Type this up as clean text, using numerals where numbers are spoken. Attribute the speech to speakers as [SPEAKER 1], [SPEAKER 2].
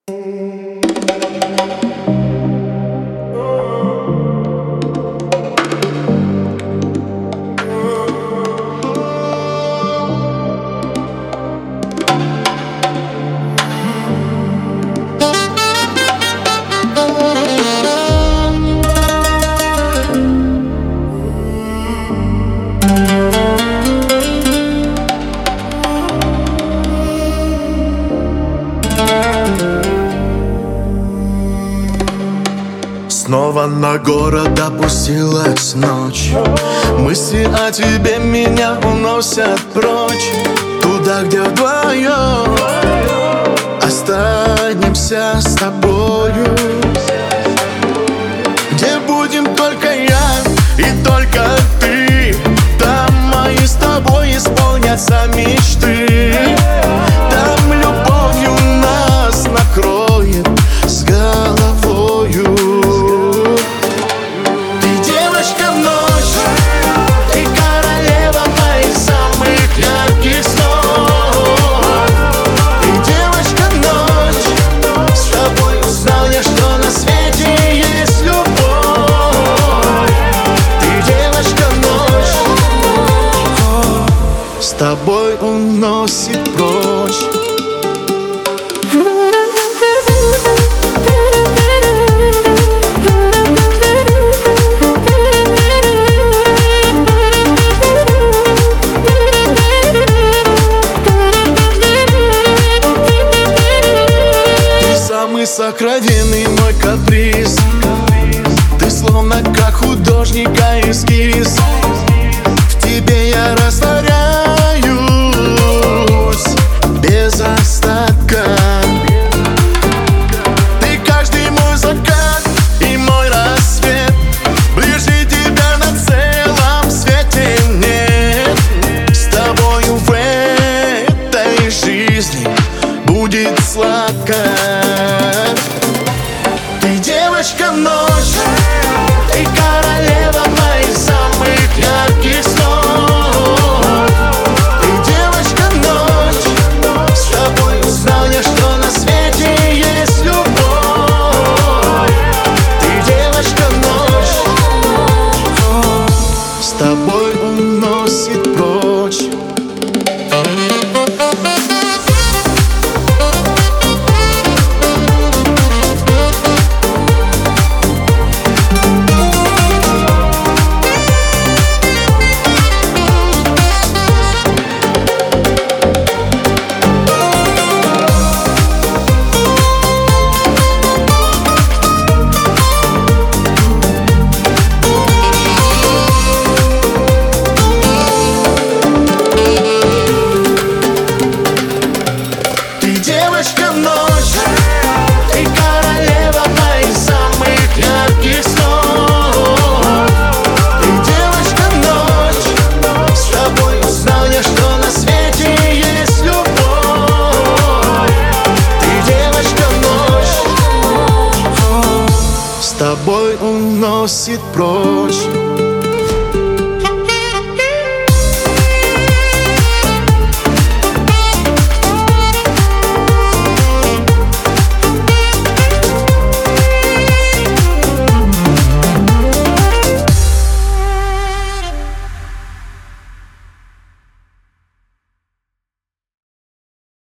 [SPEAKER 1] Снова на город опустилась ночь. Мысли о тебе меня уносят прочь, туда, где вдвоем останемся с тобою, где будем только я и только ты. Там мои с тобой исполнятся мечты. Там любовью нас накроет с головою. С тобой уносит прочь. Ты самый сокровенный мой каприз. Ты словно как художника эскиз. В тебе я растворяюсь без остатка. Ты каждый мой закат и мой рассвет. Ближе тебя на целом свете нет. С тобою в этой жизни будет сладко. Ты девочка-ночь, ты королева моих самых ярких снов. Ты девочка-ночь, с тобой узнал я, что на свете есть любовь. Ты девочка-ночь, с тобой уносит прочь. Девочка-ночь, ты королева моих самых ярких снов. Ты девочка-ночь, с тобой узнал я, что на свете есть любовь. Ты девочка-ночь, с тобой уносит прочь.